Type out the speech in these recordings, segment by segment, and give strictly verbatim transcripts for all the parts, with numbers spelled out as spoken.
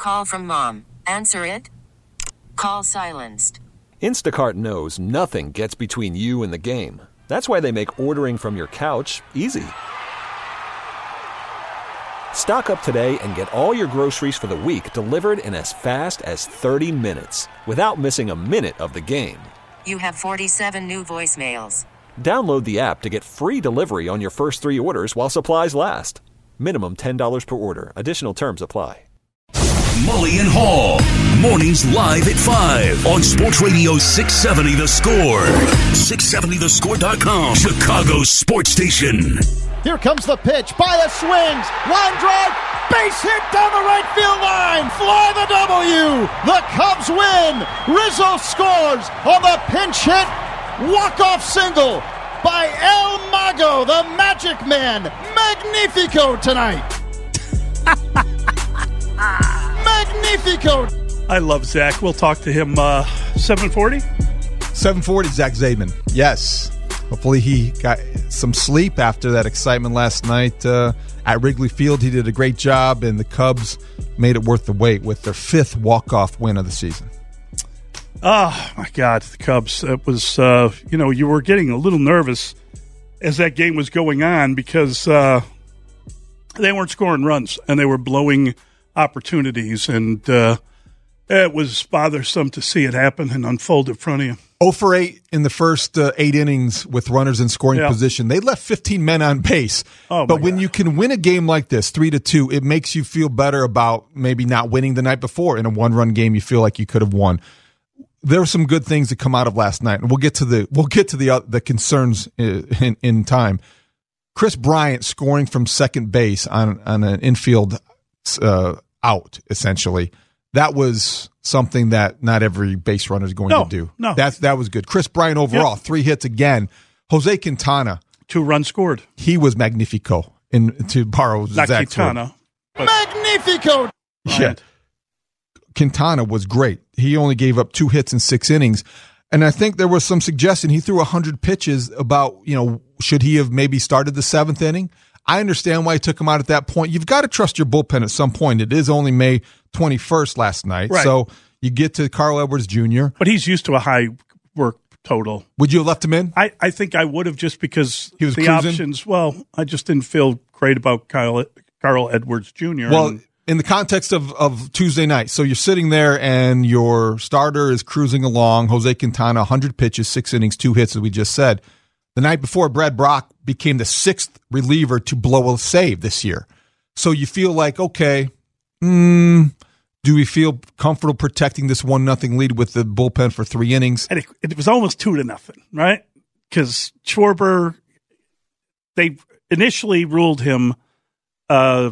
call from mom. Answer it. Call silenced. Instacart knows nothing gets between you and the game. That's why they make ordering from your couch easy. Stock up today and get all your groceries for the week delivered in as fast as thirty minutes without missing a minute of the game. You have forty-seven new voicemails. Download the app to get free delivery on your first three orders while supplies last. Minimum ten dollars per order. Additional terms apply. Mully and Haugh. Mornings live at five on Sports Radio six seventy The Score. six seventy the score dot com. Chicago's sports station. Here comes the pitch. Baez swings. Line drive. Base hit down the right field line. Fly the W. The Cubs win. Rizzo scores on the pinch hit. Walk-off single by El Mago, the Magic Man. Magnifico tonight. Magnifico. I love Zach. We'll talk to him uh, seven forty. seven forty, Zach Zaidman. Yes. Hopefully he got some sleep after that excitement last night uh, at Wrigley Field. He did a great job, and the Cubs made it worth the wait with their fifth walk-off win of the season. Oh, my God, the Cubs. It was, uh, you know, you were getting a little nervous as that game was going on because uh, they weren't scoring runs, and they were blowing opportunities, and uh, it was bothersome to see it happen and unfold in front of you. oh for eight in the first uh, eight innings with runners in scoring yeah. position. They left fifteen men on base. Oh, but when God. you can win a game like this, three to two, it makes you feel better about maybe not winning the night before. In a one-run game, you feel like you could have won. There were some good things that come out of last night, and we'll get to the we'll get to the uh, the concerns in, in time. Chris Bryant scoring from second base on on an infield uh, out, essentially. That was something that not every base runner is going no, to do. No, That's, that was good. Chris Bryant overall, yep. three hits again. Jose Quintana. Two runs scored. He was magnifico, in, to borrow Not Zach's Quintana. word. Magnifico. Yeah. Quintana was great. He only gave up two hits in six innings. And I think there was some suggestion he threw one hundred pitches about, you know, should he have maybe started the seventh inning? I understand why he took him out at that point. You've got to trust your bullpen at some point. It is only May twenty-first last night. Right. So you get to Carl Edwards Junior But he's used to a high work total. Would you have left him in? I, I think I would have just because he was the cruising? options, well, I just didn't feel great about Kyle, Carl Edwards Junior Well, and, in the context of, of Tuesday night, so you're sitting there and your starter is cruising along, Jose Quintana, one hundred pitches, six innings, two hits, as we just said. The night before, Brad Brock became the sixth reliever to blow a save this year. So you feel like, okay, mm, do we feel comfortable protecting this one nothing lead with the bullpen for three innings? And it, it was almost two to nothing, right? Because Schwarber, they initially ruled him uh,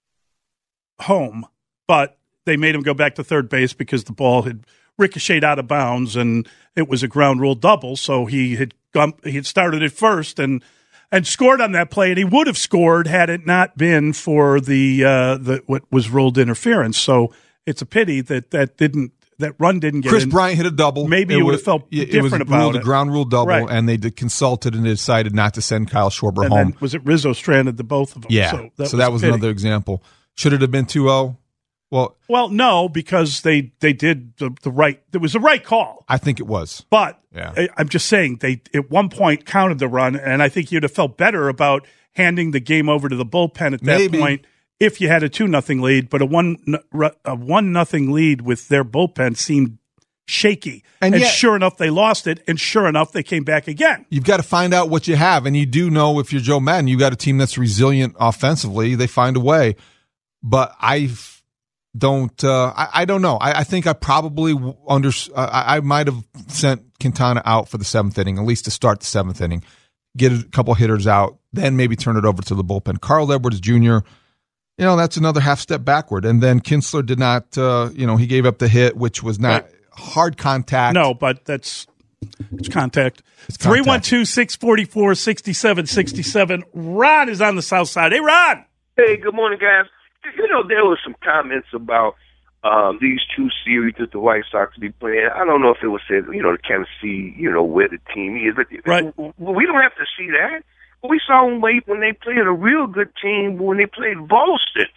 home, but they made him go back to third base because the ball had ricocheted out of bounds and it was a ground rule double. So he had gone, he had started at first and and scored on that play, and he would have scored had it not been for the uh, the what was ruled interference. So it's a pity that that didn't that run didn't get Chris in. Bryant hit a double. Maybe it you would was, have felt it different was about ruled it. a ground rule double, Right. and they did consulted and they decided not to send Kyle Schwarber and home. Then, was it Rizzo stranded the both of them? Yeah, so that that so was, that was a pity. another example. Should it have been two oh? Well, Well, no, because they, they did the, the right – there was the right call. I think it was. But Yeah. I, I'm just saying they at one point counted the run, and I think you'd have felt better about handing the game over to the bullpen at that Maybe. point if you had a two nothing lead. But a one a one nothing lead with their bullpen seemed shaky. And And, yet- sure enough, they lost it, and sure enough, they came back again. You've got to find out what you have, and you do know if you're Joe Madden, you've got a team that's resilient offensively. They find a way. But I don't uh, – I, I don't know. I, I think I probably under – I, I might have sent Quintana out for the seventh inning, at least to start the seventh inning, get a couple hitters out, then maybe turn it over to the bullpen. Carl Edwards Junior, you know, that's another half step backward. And then Kinsler did not uh, – you know, he gave up the hit, which was not Right. hard contact. No, but that's it's contact. It's contact. three one two, six four four, six seven six seven. Ron is on the south side. Hey, Ron. Hey, good morning, guys. You know, there was some comments about um, these two series that the White Sox be playing. I don't know if it was said, you know, to kind of see, you know, where the team is. But Right. we don't have to see that. We saw them late when they played a real good team when they played Boston.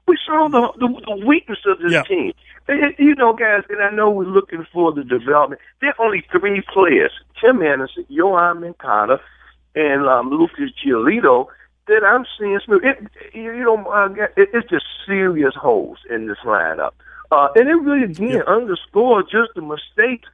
We saw the the, the weakness of this yeah. team. And, you know, guys, and I know we're looking for the development. There are only three players: Tim Anderson, Yohan Moncada, and um, Lucas Giolito. That I'm seeing. It, you know, uh, it, it's just serious holes in this lineup, uh, and it really again yeah. underscores just the mistakes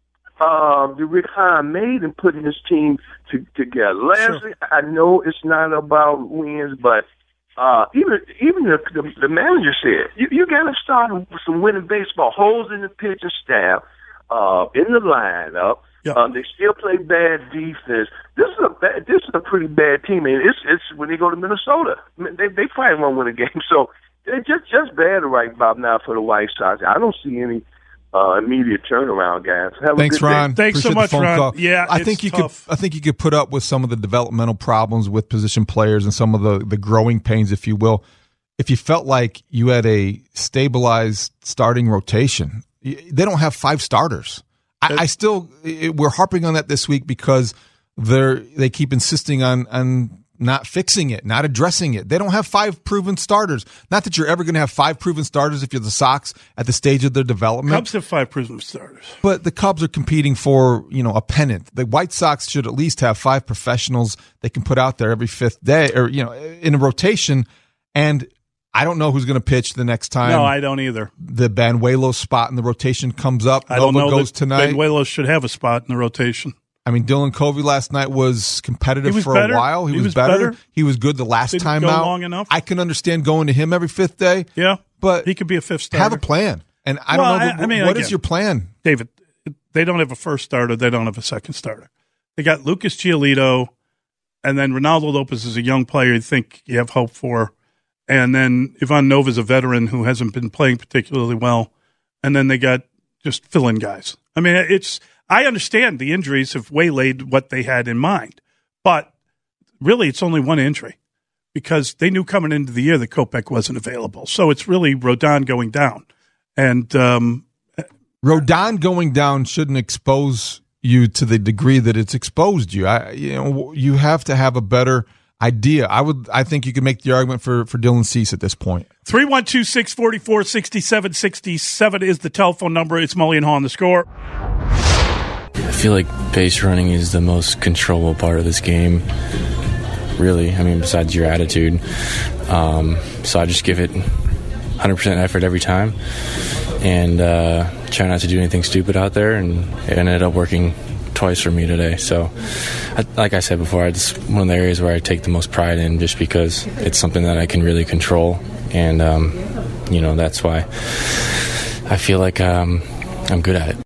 uh, that Rick Hahn made in putting his team to, together. Lastly, sure. I know it's not about wins, but uh, even even the, the, the manager said you, you got to start with some winning baseball. Holes in the pitching staff, uh, in the lineup. Yeah. Um, they still play bad defense. This is a bad, this is a pretty bad team. And it's it's when they go to Minnesota, they they probably won't win a game. So they're just just bad right about now for the White Sox. I don't see any uh, immediate turnaround, guys. Have Thanks, a good Ron. Day. Thanks so much, Ron. Call. Yeah, I think you tough. could. I think you could put up with some of the developmental problems with position players and some of the the growing pains, if you will, if you felt like you had a stabilized starting rotation. They don't have five starters. I, I still, it, we're harping on that this week because they're they keep insisting on on not fixing it, not addressing it. They don't have five proven starters. Not that you're ever going to have five proven starters if you're the Sox at the stage of their development. Cubs have five proven starters, but the Cubs are competing for you know a pennant. The White Sox should at least have five professionals they can put out there every fifth day, or you know, in a rotation. And I don't know who's going to pitch the next time. No, I don't either. The Banuelos spot in the rotation comes up. I don't Nova know goes that tonight. Banuelos should have a spot in the rotation. I mean, Dylan Covey last night was competitive he was for better. a while. He, he was, was better. better. He was good the last Didn't time go out. Long enough. I can understand going to him every fifth day. Yeah, but he could be a fifth starter. Have a plan. And I well, don't know. I, I mean, what again, is your plan, David? They don't have a first starter. They don't have a second starter. They got Lucas Giolito, and then Ronaldo Lopez is a young player you think you have hope for. And then Ivan Nova's a veteran who hasn't been playing particularly well. And then they got just fill-in guys. I mean, it's I understand the injuries have waylaid what they had in mind. But really, it's only one injury because they knew coming into the year that Kopech wasn't available. So it's really Rodon going down. And um, Rodon going down shouldn't expose you to the degree that it's exposed you. I, you know, you have to have a better idea. I would. I think you could make the argument for, for Dylan Cease at this point. three one two, six four four, six seven six seven is the telephone number. It's Mully and Haw on The Score. I feel like base running is the most controllable part of this game, really. I mean, besides your attitude. Um, so I just give it one hundred percent effort every time and uh, try not to do anything stupid out there, and it ended up working twice for me today. So I, like I said before, it's one of the areas where I take the most pride in just because it's something that I can really control, and um, you know, that's why I feel like um, I'm good at it.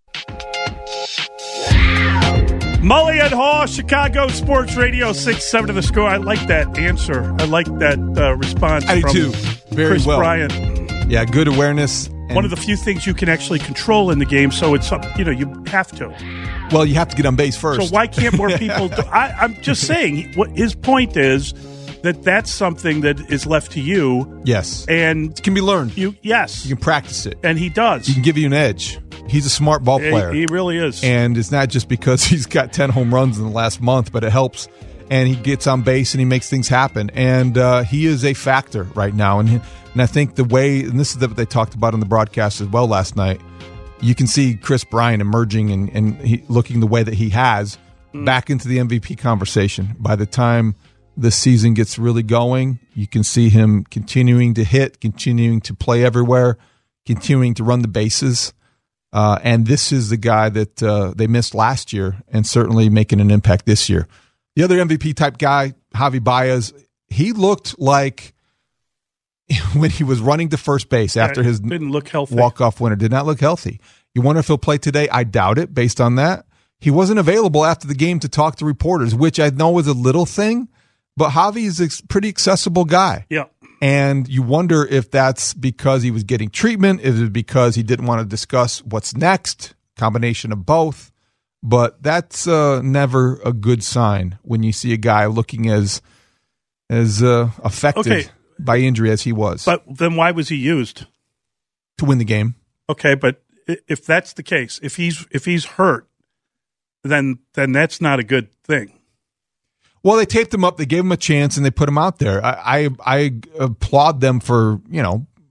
Mully and Haw, Chicago Sports Radio six seven to The Score. I like that answer. I like that uh, response I from do too. Very Chris well. Bryant. Yeah, good awareness. One of the few things you can actually control in the game, so it's you know you have to. Well, you have to get on base first. So why can't more people do I, I'm just saying, what his point is that that's something that is left to you. Yes. And it can be learned. You Yes. You can practice it. And he does. He can give you an edge. He's a smart ball player. He, he really is. And it's not just because he's got ten home runs in the last month, but it helps. And he gets on base and he makes things happen. And uh, he is a factor right now. And, he, and I think the way, and this is what they talked about in the broadcast as well last night, you can see Chris Bryant emerging and, and he, looking the way that he has mm. back into the M V P conversation. By the time the season gets really going, you can see him continuing to hit, continuing to play everywhere, continuing to run the bases. Uh, and this is the guy that uh, they missed last year and certainly making an impact this year. The other M V P type guy, Javi Baez, he looked like when he was running to first base after his didn't look healthy. walk-off winner, did not look healthy. You wonder if he'll play today? I doubt it based on that. He wasn't available after the game to talk to reporters, which I know is a little thing, but Javi is a pretty accessible guy. Yeah. And you wonder if that's because he was getting treatment, is it because he didn't want to discuss what's next, combination of both. But that's uh, never a good sign when you see a guy looking as as uh, affected okay. by injury as he was. But then why was he used? To win the game. Okay, but if that's the case, if he's if he's hurt, then then that's not a good thing. Well, they taped him up, they gave him a chance, and they put him out there. I I, I applaud them for, you know,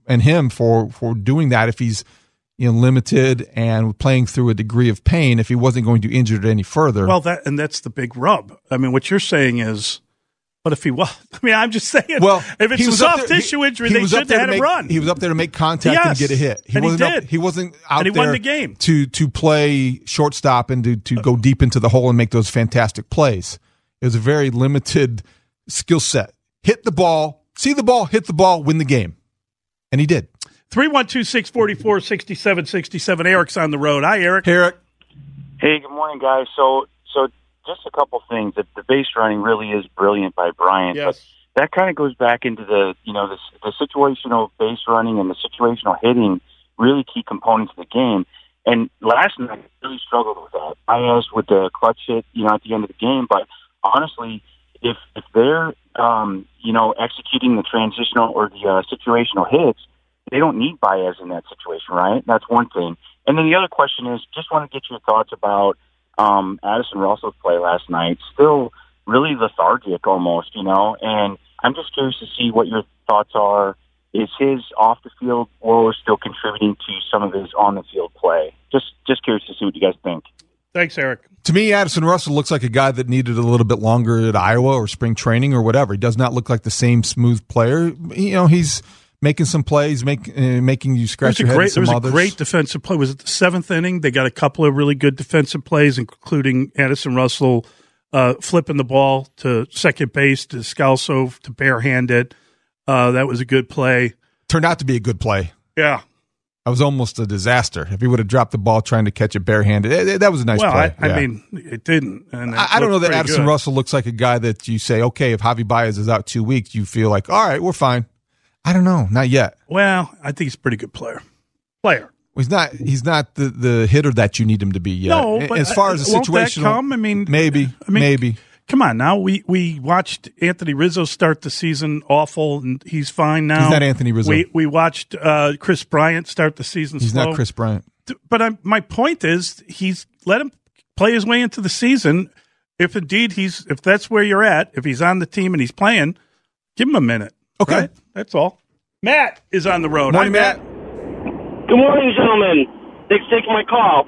and him for for doing that if he's you know limited and playing through a degree of pain if he wasn't going to injure it any further. Well, that and that's the big rub. I mean, what you're saying is, what if he was? I mean, I'm just saying. Well, if it's a soft there, tissue he, injury, he they should have had him run. He was up there to make contact yes, and get a hit. He and wasn't he did. Up, he wasn't out and he there won the game. to to play shortstop and to to go deep into the hole and make those fantastic plays. It was a very limited skill set. Hit the ball, see the ball, hit the ball, win the game, and he did. three one two, six four four, six seven six seven. Eric's on the road. Hi, Eric. Hey, Eric. Hey, good morning, guys. So, so just a couple things. The, the base running really is brilliant by Bryant. Yes. But that kind of goes back into the, you know, the, the situational base running and the situational hitting, really key components of the game. And last night, I really struggled with that. I asked with the clutch hit, you know, at the end of the game. But honestly, if if they're, um, you know, executing the transitional or the uh, situational hits, they don't need Baez in that situation, right? That's one thing. And then the other question is, just want to get your thoughts about um, Addison Russell's play last night. Still really lethargic almost, you know, and I'm just curious to see what your thoughts are. Is his off-the-field woes still contributing to some of his on-the-field play? Just just curious to see what you guys think. Thanks, Eric. To me, Addison Russell looks like a guy that needed a little bit longer at Iowa or spring training or whatever. He does not look like the same smooth player. You know, he's making some plays, make, uh, making you scratch your head. Great, some there was others. a great defensive play. Was it the seventh inning? They got a couple of really good defensive plays, including Addison Russell uh, flipping the ball to second base to Scalzo to barehand it. Uh, that was a good play. Turned out to be a good play. Yeah. That was almost a disaster. If he would have dropped the ball trying to catch it barehanded, it, it, that was a nice well, play. I, yeah. I mean, it didn't. And it I, I don't know that Addison good. Russell looks like a guy that you say, okay, if Javi Baez is out two weeks, you feel like, all right, we're fine. I don't know, not yet. Well, I think he's a pretty good player. Player. Well, he's not. He's not the, the hitter that you need him to be yet. No, but as far as the won't situation, that come? I mean, maybe, I mean, maybe. Come on now. We we watched Anthony Rizzo start the season awful, and he's fine now. He's not Anthony Rizzo. We we watched uh, Chris Bryant start the season. He's slow. not Chris Bryant. But I'm, my point is, he's let him play his way into the season. If indeed he's, if that's where you're at, if he's on the team and he's playing, give him a minute. Okay, right? That's all. Matt is on the road. Morning, Hi, Matt. Good morning, gentlemen. Thanks for taking my call.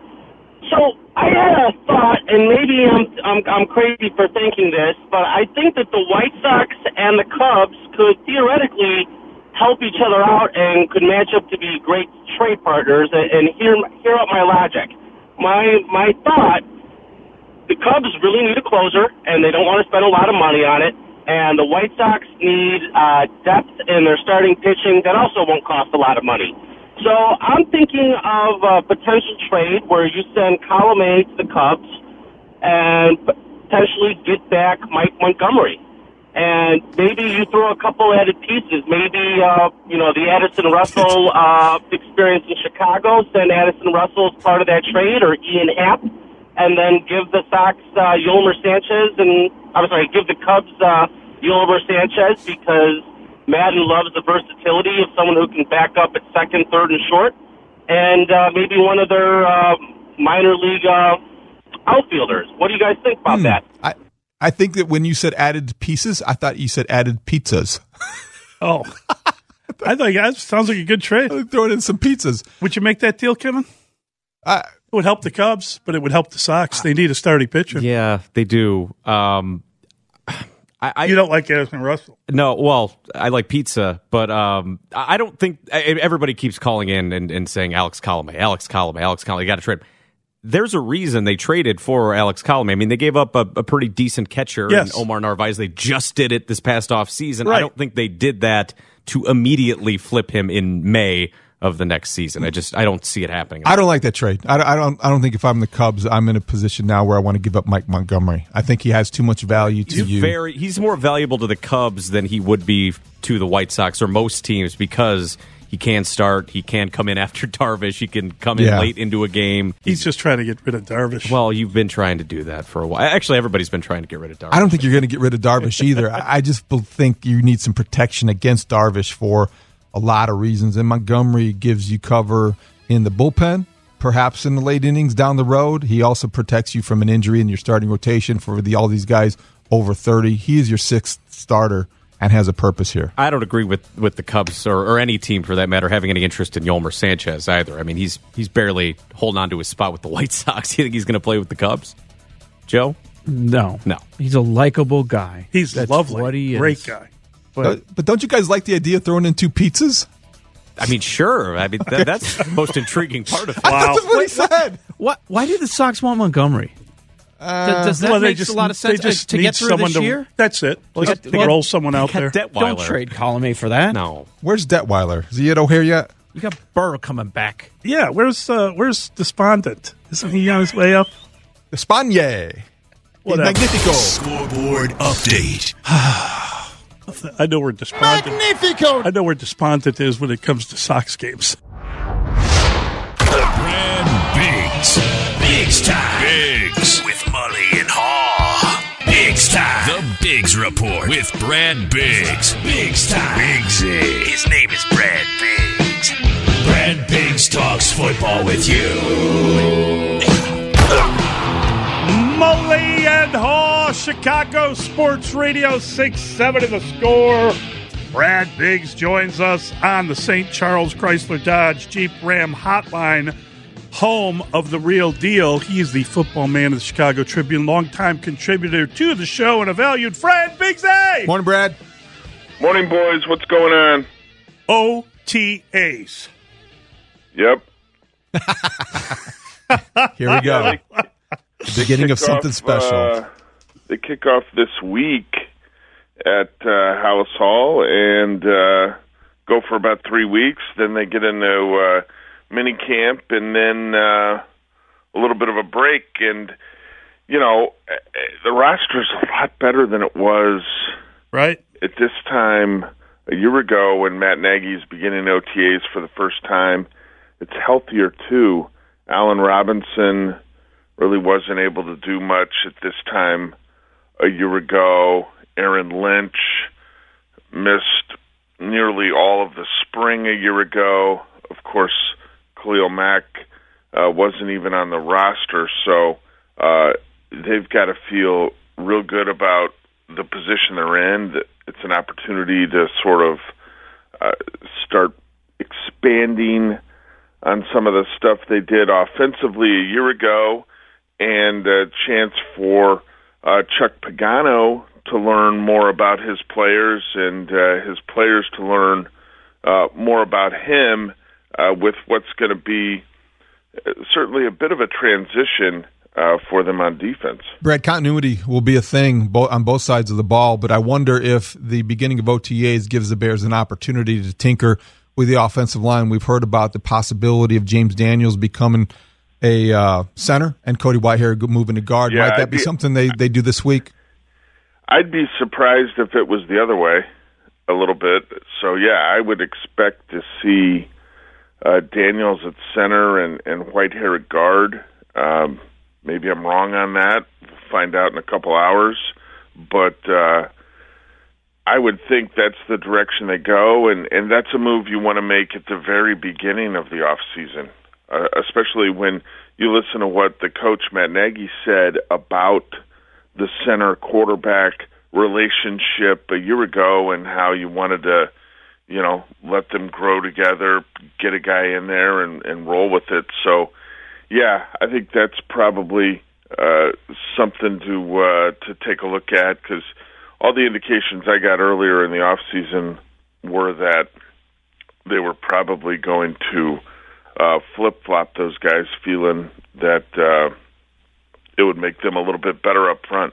So I had a thought, and maybe I'm, I'm I'm crazy for thinking this, but I think that the White Sox and the Cubs could theoretically help each other out and could match up to be great trade partners. And, and hear hear out my logic. My my thought: the Cubs really need a closer, and they don't want to spend a lot of money on it. And the White Sox need uh, depth in their starting pitching that also won't cost a lot of money. So I'm thinking of a potential trade where you send Colomé to the Cubs and potentially get back Mike Montgomery. And maybe you throw a couple added pieces. Maybe, uh, you know, the Addison Russell uh, experience in Chicago, send Addison Russell as part of that trade, or Ian Happ, and then give the Sox uh, Yolmer Sanchez, and I'm sorry, give the Cubs uh, Yolmer Sanchez, because Madden loves the versatility of someone who can back up at second, third, and short, and uh, maybe one of their uh, minor league uh, outfielders. What do you guys think about hmm. that? I, I think that when you said added pieces, I thought you said added pizzas. Oh, I think that sounds like a good trade. Throwing in some pizzas. Would you make that deal, Kevin? I, It would help the Cubs, but it would help the Sox. They need a starting pitcher. Yeah, they do. Um, I, I you don't like Addison Russell? No, well, I like pizza, but um, I don't think everybody keeps calling in and, and saying Alex Colomé, Alex Colomé, Alex Colomé. You got to trade. There's a reason they traded for Alex Colomé. I mean, they gave up a, a pretty decent catcher yes. in Omar Narvaez. They just did it this past off season. Right. I don't think they did that to immediately flip him in May of the next season. I just I don't see it happening. I don't like that trade. I, I don't. I don't think if I'm the Cubs, I'm in a position now where I want to give up Mike Montgomery. I think he has too much value to he's you. Very, he's more valuable to the Cubs than he would be to the White Sox or most teams because he can start. He can come in after Darvish. He can come in Yeah. late into a game. He's just trying to get rid of Darvish. Well, you've been trying to do that for a while. Actually, everybody's been trying to get rid of Darvish. I don't think you're going to get rid of Darvish either. I, I just think you need some protection against Darvish for a lot of reasons, and Montgomery gives you cover in the bullpen, perhaps in the late innings down the road. He also protects you from an injury in your starting rotation for the all these guys over thirty. He is your sixth starter and has a purpose here. I don't agree with, with the Cubs or, or any team for that matter having any interest in Yolmer Sanchez either. I mean, he's he's barely holding on to his spot with the White Sox. You think he's going to play with the Cubs, Joe? No, no. He's a likable guy. He's That's lovely, what he is. great guy. But, but but don't you guys like the idea of throwing in two pizzas? I mean, sure. I mean, that, that's the most intriguing part of it. Wow. That's what he said. What? Why did the Sox want Montgomery? Uh, Does that well, make just, a lot of sense they just to need get through someone this to, year? That's it. Well, Just got- to well, roll someone out there. Detweiler. Don't trade Colomé for that. No. Where's Detweiler? Is he at O'Hare yet? You got Burrow coming back. Yeah, where's uh, where's Despondent? Isn't he on his way up? Espagne. Whatever. Magnifico. Scoreboard update. I know where Despondent. Magnifico. I know where Despondent is when it comes to Sox games. Brad Biggs. Biggs time. Biggs with Mully and Haw. Biggs time. The Biggs Report with Brad Biggs. Biggs time. Biggsy. His name is Brad Biggs. Brad Biggs talks football with you. Mully and Haw, Chicago Sports Radio six seventy The Score. Brad Biggs joins us on the Saint Charles Chrysler Dodge Jeep Ram Hotline, home of the real deal. He's the football man of the Chicago Tribune, longtime contributor to the show and a valued friend. Biggsy! Morning, Brad. Morning, boys. What's going on? O T As. Yep. Here we go. The beginning of something off, special. Uh, they kick off this week at uh, House Hall and uh, go for about three weeks. Then they get into uh, mini camp and then uh, a little bit of a break. And, you know, the roster's a lot better than it was right at this time a year ago when Matt Nagy's beginning O T As for the first time. It's healthier, too. Allen Robinson really wasn't able to do much at this time a year ago. Aaron Lynch missed nearly all of the spring a year ago. Of course, Khalil Mack uh, wasn't even on the roster, so uh, they've got to feel real good about the position they're in. It's an opportunity to sort of uh, start expanding on some of the stuff they did offensively a year ago, and a chance for uh, Chuck Pagano to learn more about his players and uh, his players to learn uh, more about him uh, with what's going to be certainly a bit of a transition uh, for them on defense. Brad, continuity will be a thing bo- on both sides of the ball, but I wonder if the beginning of O T As gives the Bears an opportunity to tinker with the offensive line. We've heard about the possibility of James Daniels becoming a uh, center and Cody Whitehair moving to guard. Yeah, Might that I'd be, be something they, they do this week? I'd be surprised if it was the other way a little bit. So, yeah, I would expect to see uh, Daniels at center and, and Whitehair at guard. Um, maybe I'm wrong on that. We'll find out in a couple hours. But uh, I would think that's the direction they go, and, and that's a move you want to make at the very beginning of the offseason. Uh, especially when you listen to what the coach Matt Nagy said about the center quarterback relationship a year ago and how you wanted to, you know, let them grow together, get a guy in there and, and roll with it. So, yeah, I think that's probably uh, something to uh, to take a look at, because all the indications I got earlier in the offseason were that they were probably going to Uh, flip-flop those guys, feeling that uh, it would make them a little bit better up front.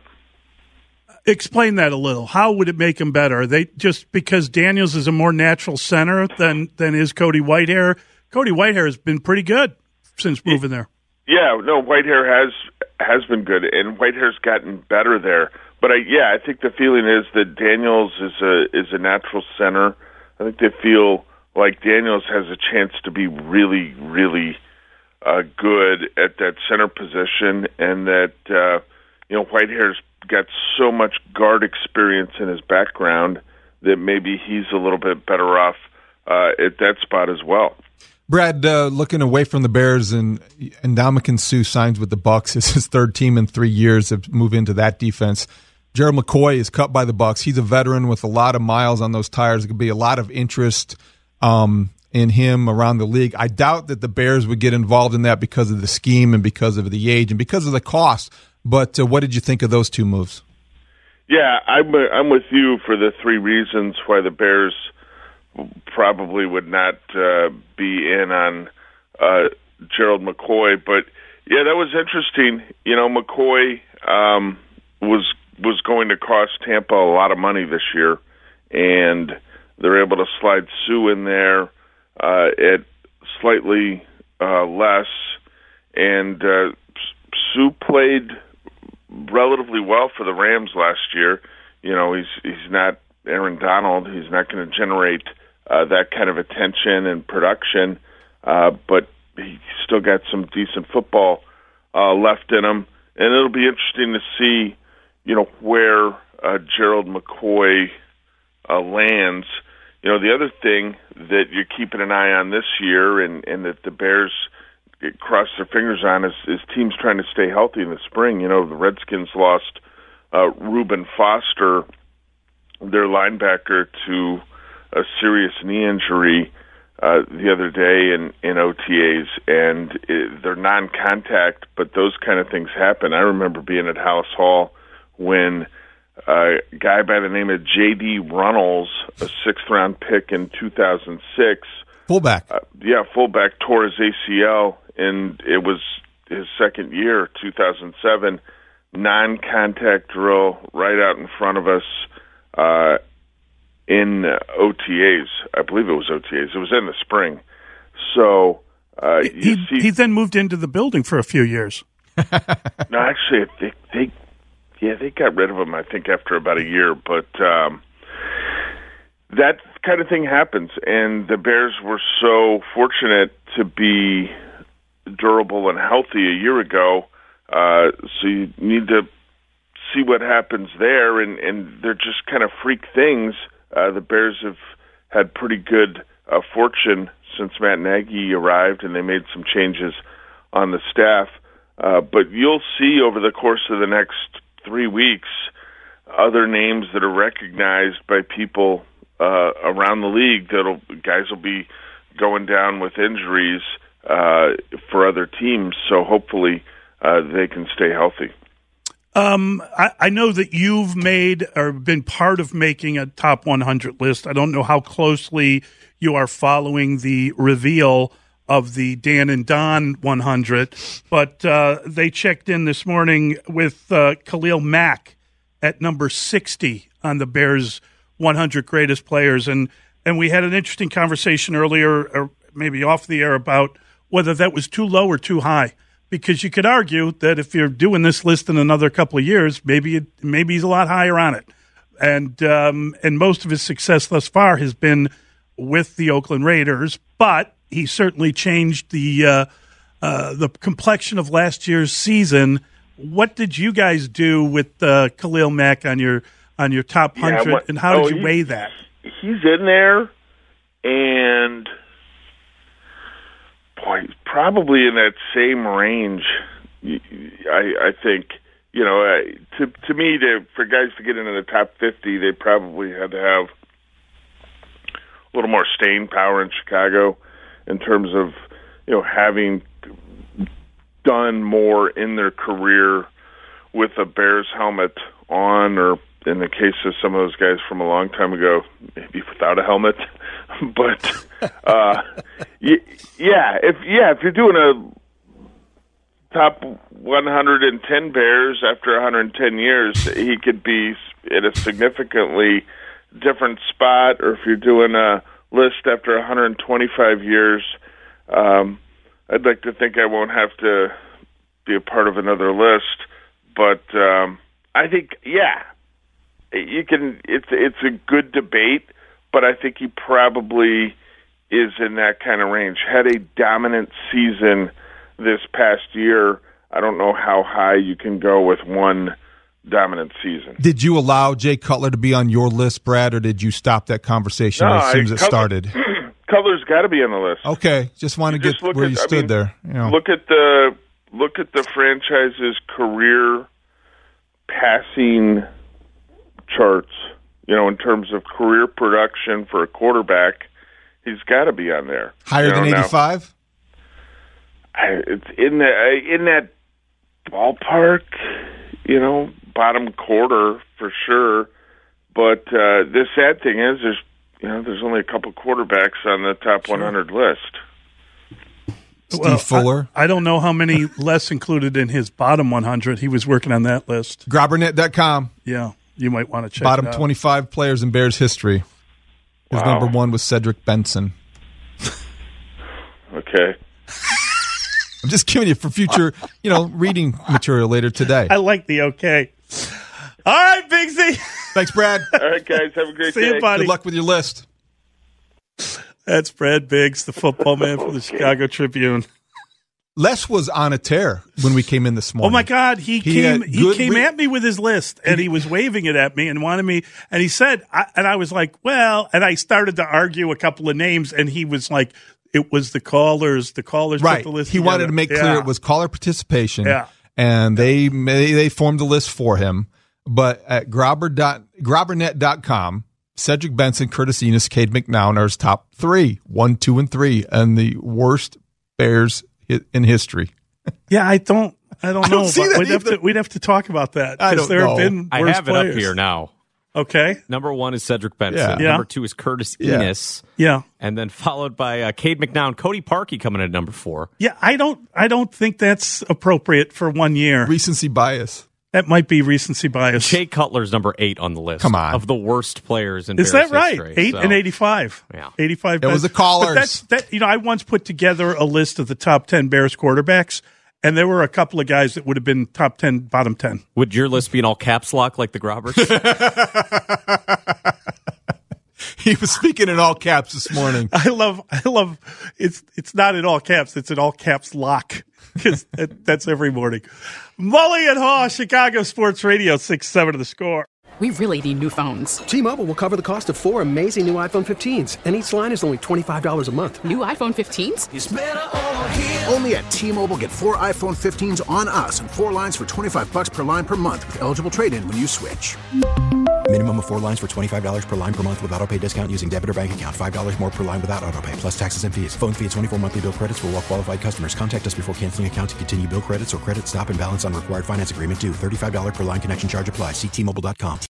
Explain that a little. How would it make them better? Are they just because Daniels is a more natural center than than is Cody Whitehair? Cody Whitehair has been pretty good since moving there. Yeah, no, Whitehair has has been good, and Whitehair's gotten better there. But I, yeah, I think the feeling is that Daniels is a is a natural center. I think they feel like Daniels has a chance to be really, really uh, good at that center position, and that uh, you know Whitehair's got so much guard experience in his background that maybe he's a little bit better off uh, at that spot as well. Brad, uh, looking away from the Bears, and and Ndamukong Suh signs with the Bucs. It's his third team in three years to move into that defense. Gerald McCoy is cut by the Bucs. He's a veteran with a lot of miles on those tires. There could be a lot of interest um, in him around the league. I doubt that the Bears would get involved in that because of the scheme and because of the age and because of the cost. But uh, what did you think of those two moves? Yeah, I'm I'm with you for the three reasons why the Bears probably would not uh, be in on uh, Gerald McCoy. But yeah, that was interesting. You know, McCoy um, was was going to cost Tampa a lot of money this year, and they're able to slide Sue in there uh, at slightly uh, less, and uh, Sue played relatively well for the Rams last year. You know, he's he's not Aaron Donald. He's not going to generate uh, that kind of attention and production, uh, but he still got some decent football uh, left in him. And it'll be interesting to see, you know, where uh, Gerald McCoy uh, lands. You know, the other thing that you're keeping an eye on this year, and, and that the Bears cross their fingers on, is, is teams trying to stay healthy in the spring. You know, the Redskins lost uh, Reuben Foster, their linebacker, to a serious knee injury uh, the other day in, in O T As, and it, they're non-contact, but those kind of things happen. I remember being at House Hall when a guy by the name of J D Runnels, a sixth-round pick in two thousand six, fullback, uh, yeah, fullback, tore his A C L, and it was his second year, two thousand seven, non-contact drill right out in front of us uh, in O T As. I believe it was O T As. It was in the spring. So uh, he, you see, he then moved into the building for a few years. No, actually, they, they yeah, they got rid of him, I think, after about a year. But um, that kind of thing happens, and the Bears were so fortunate to be durable and healthy a year ago. Uh, so you need to see what happens there, and, and they're just kind of freak things. Uh, the Bears have had pretty good uh, fortune since Matt Nagy arrived, and they made some changes on the staff. Uh, but you'll see over the course of the next three weeks other names that are recognized by people uh, around the league. That'll guys will be going down with injuries uh, for other teams, so hopefully uh, they can stay healthy. Um, I, I know that you've made or been part of making a top one hundred list. I don't know how closely you are following the reveal of the Dan and Don one hundred, but uh, they checked in this morning with uh, Khalil Mack at number sixty on the Bears one hundred greatest players, and and we had an interesting conversation earlier, or maybe off the air, about whether that was too low or too high. Because you could argue that if you're doing this list in another couple of years, maybe it, maybe he's a lot higher on it, and um, and most of his success thus far has been with the Oakland Raiders. But he certainly changed the uh, uh, the complexion of last year's season. What did you guys do with uh, Khalil Mack on your on your top Yeah, hundred, what- and how oh, did you he- weigh that? He's in there, and boy, he's probably in that same range. I, I think, you know, uh, to to me, to, for guys to get into the top fifty, they probably had to have a little more staying power in Chicago in terms of, you know, having done more in their career with a Bears helmet on, or in the case of some of those guys from a long time ago, maybe without a helmet. But uh, y- yeah, if yeah, if you're doing a top one hundred ten Bears after one hundred ten years, he could be at a significantly different spot. Or if you're doing a list after one hundred twenty-five years, um, I'd like to think I won't have to be a part of another list. But um, I think, yeah, you can. It's it's a good debate, but I think he probably is in that kind of range. Had a dominant season this past year. I don't know how high you can go with one dominant season. Did you allow Jay Cutler to be on your list, Brad, or did you stop that conversation No, as soon as I- it Cutler- started? Cutler's got to be on the list. Okay, just want to Just get look where at- you I stood mean, there. You know. Look at the look at the franchise's career passing charts. You know, in terms of career production for a quarterback, he's got to be on there. Higher you know, than eighty-five? Now, it's in the in that ballpark. You know, bottom quarter for sure. But uh, the sad thing is, there's you know, there's only a couple quarterbacks on the top sure. one hundred list. Steve well, Fuller. I, I don't know how many less included in his bottom one hundred. He was working on that list. Grobbernet dot com. Yeah, you might want to check Bottom it out. twenty-five players in Bears history. His Wow. number one was Cedric Benson. Okay. I'm just giving you for future, you know, reading material later today. I like the okay. All right, Big Z. Thanks, Brad. All right, guys. Have a great See day. you, buddy. Good luck with your list. That's Brad Biggs, the football man from the Chicago Tribune. Les was on a tear when we came in this morning. Oh my God, he, He came. had He good came re- at me with his list, and he was waving it at me and wanted me. And he said, I, and I was like, well, and I started to argue a couple of names, and he was like, it was the callers. The callers Right. put the list He together. wanted to make clear Yeah. it was caller participation. Yeah. And they they, they formed a list for him. But at grobber dot, grobbernet dot com, Cedric Benson, Curtis Enos, Cade McNown are his top three, one, two, and three, and the worst Bears hi- in history. Yeah, I don't. I don't I know. don't see but that we'd have either. to. We'd have to talk about that. I 'cause don't there know. have been I worse have it players. up here now. Okay. Number one is Cedric Benson. Yeah. Yeah. Number two is Curtis Yeah. Enos. Yeah. And then followed by uh, Cade McNown, Cody Parkey coming in at number four. Yeah. I don't. I don't think that's appropriate for one year. Recency bias. That might be recency bias. Jay Cutler's number eight on the list. Come on. Of the worst players in Is Bears that right? history. Eight So, and eighty-five. Yeah. eighty-five. It was best. the callers. But that's that. You know, I once put together a list of the top ten Bears quarterbacks, and there were a couple of guys that would have been top ten, bottom ten. Would your list be in all caps lock like the Grobbers? He was speaking in all caps this morning. I love. I love. It's it's not in all caps. It's in all caps lock because that, that's every morning. Mully and Haw, Chicago Sports Radio, six seven to the Score. We really need new phones. T-Mobile will cover the cost of four amazing new iPhone fifteens, and each line is only twenty-five dollars a month. New iPhone fifteens? It's better over here. Only at T-Mobile, get four iPhone fifteens on us and four lines for twenty-five bucks per line per month with eligible trade-in when you switch. Minimum of four lines for twenty-five dollars per line per month with autopay discount using debit or bank account. five dollars more per line without autopay, plus taxes and fees. Phone fee at twenty-four monthly bill credits for well-qualified customers. Contact us before canceling account to continue bill credits or credit stop and balance on required finance agreement due. thirty-five dollars per line connection charge applies. See T Mobile dot com.